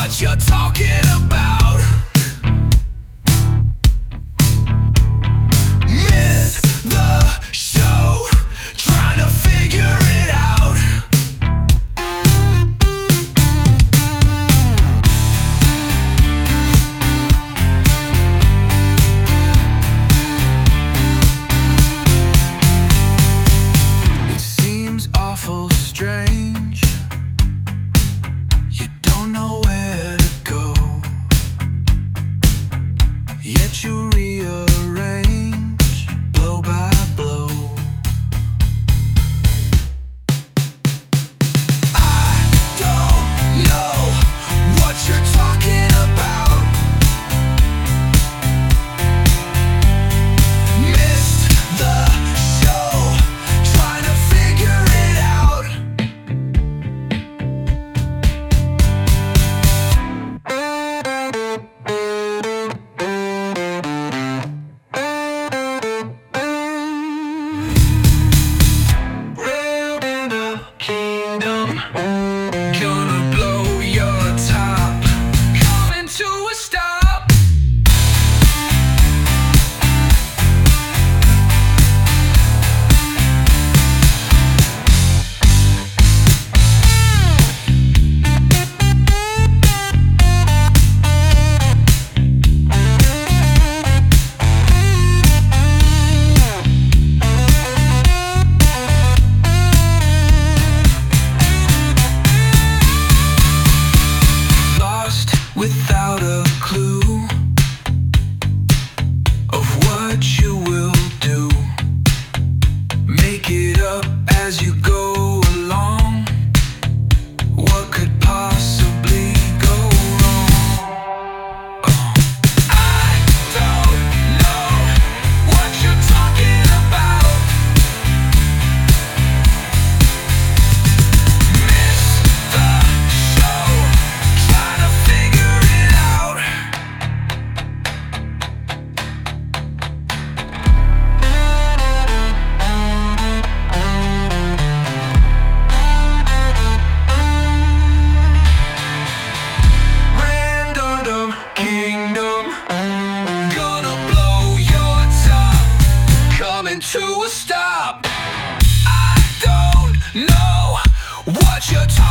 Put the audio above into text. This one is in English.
what you're talking about. Miss the show, trying to figure it out. It seems awful strange. You don't know where to go, yet you rearrange blow by blow. I don't know what you're talking about. Missed the show, trying to figure it out. Kingdom, gonna blow your top, coming to a stop. Lost without a clue of what you will do. Make it up as you go along. What could possibly go wrong? I don't know what you're talking about. Miss the show, trying to figure it out. Random kingdom, gonna blow your top, coming to a stop. I don't know what you're talking